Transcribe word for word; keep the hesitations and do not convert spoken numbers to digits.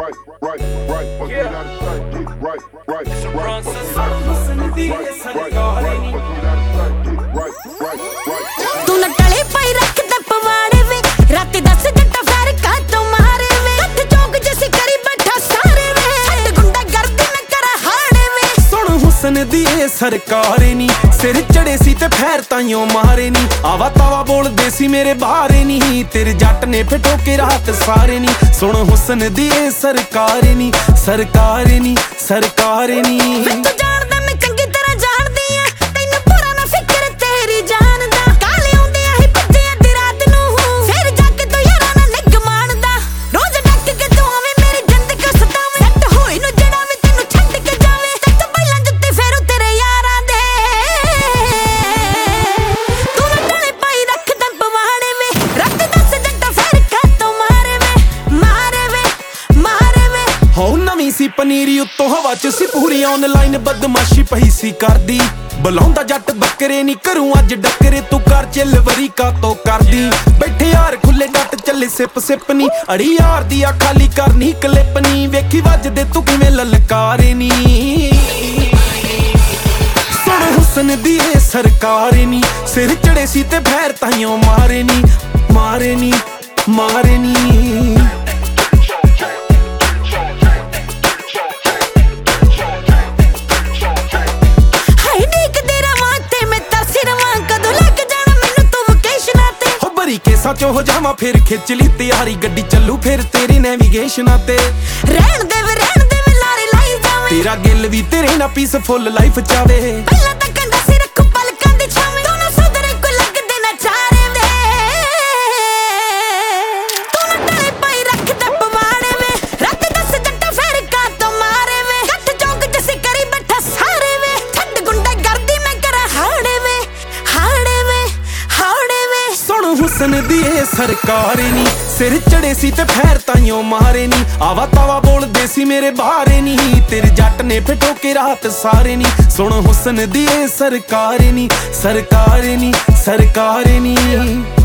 right, right, right. What you gotta say? Get right, right, right. What you gotta say? Right, right, right. What you gotta say? Get right, right, right. तू न टले पाई रख दे पवाड़े वे रात दस जट्टा फेर का तो मारे वे हथ चौक जैसे करी बैठा सारे वे हट गुंडा गर्दी में करा हाड़े वे सुन हुसन दी ए सरकारे नी सिर चढ़े सी ते फैर ताइयों मारे नी आवा तावा बोलदे सी मेरे बारे नी तेरे जट ने फिटो के रात सारे नी सुन हुसन दी ए सरकारे नी सरकारे नी सरकारे नी तू जानदा मैं चंगी तरह जानदी आ तैनू पूरा ना फिक्र तेरी जान दा काले आउंदे आ ही भज्जे अद्धी रात नू फिर जाके तू यारां नाल निग माणदा रोज डक के तू आवे मेरी जिंद को सतावे सट होई नू जड़ा वे तैनू छड्ड के जावे सच पहिलां जुत्ते फेरू तेरे यारां दे तू ना टले पाई रख दे पवाड़े वे रात दस जट्टा फेर का तो मारे वे मारे वे मारे वे हो नवीं सी पनीरी उत्तों हवा च सी पूरी ऑनलाइन बदमाशी पई सी करदी बुलाਉਂਦਾ जट बकरे नी करूं अज डकरे तू कर चिल वरी का तो करदी बैठे यार खुले डट चले सिप सिप नी अड़ी यार दी आ खाली करनी क्लिप नी वेखी वजदे तू किवें ललकारे नी सुन हुसन दी ए सरकारे नी सिर चढ़े सी ते फैर ताइयों मारे नी मारे नी मारे नी केसा चो हो जावा फिर खिच ली तैयारी गड्डी चलू फिर तेरी नेविगेशन ते रहन दे वे रहन दे वे लारे लाई जावे तेरा गिल भी तेरे ना पीस फुल लाइफ चावे पहला तक कंधा सिर रखो पलकां दी छावे दोनों सुधरे को लग दे ना चारे दे तू ना टले पाई रख दे पवाड़े वे रात दस जट्टा फेर का तो मारे वे हथ चौक जैसे करी बैठा सारे वे छड्ड गुंडा गर्दी में करा हाड़े वे हाड़े वे हाड़े वे सुन हुसन दी ए सरकारे नी सिर चढ़े सी ते फैर ताइयों मारे नी आवा तावा बोलदे सी मेरे बारे नी तेरे जट ने फिटो के रात सारे नी सुन हुसन दी ए सरकारे नी सरकारे नी सरकारे नी